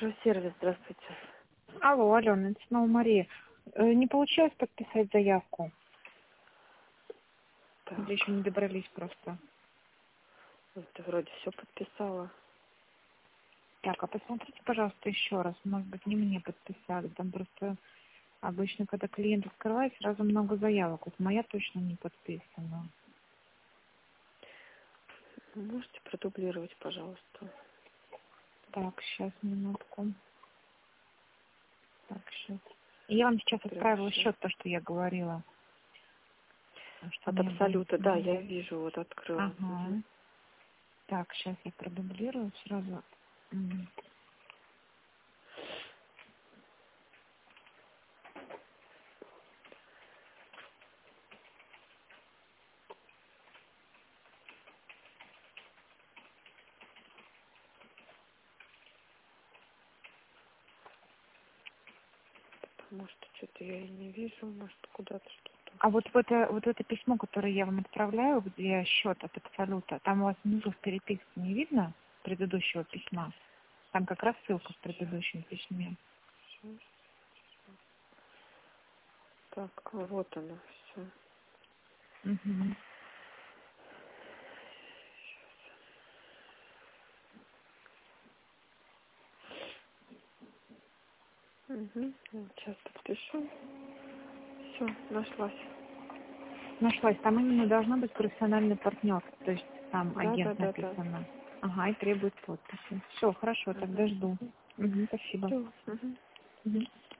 Автосервис, здравствуйте. Алло, Алена, это снова Мария. Не получилось подписать заявку? Так, Или еще не добрались просто? ты вроде все подписала. Так, а посмотрите, пожалуйста, еще раз. Может быть, не мне подписали. Там просто обычно, когда клиент открывает, сразу много заявок. Вот моя точно не подписана. Можете продублировать, пожалуйста? Так, сейчас, минутку. Так, сейчас. Я вам сейчас Прям отправила щас. счет, то, что я говорила. Что От мне Абсолюта, да, было. я вижу, вот открыла. Ага. Так, сейчас я продублирую сразу. Может, что-то я и не вижу, может, куда-то что-то. А вот это письмо, которое я вам отправляю, где счет от Абсолюта, там у вас внизу в переписке не видно предыдущего письма? Там как раз ссылка в предыдущем письме. Так, вот оно, все. Мгм. Угу. Сейчас подпишу. Все, нашлась. Нашлась. Там именно должно быть профессиональный партнер, то есть там Да, да, агент да, да. написано. Ага, и требует подписи. Все, хорошо, тогда жду. Мгм, спасибо. Все. Угу. Мгм.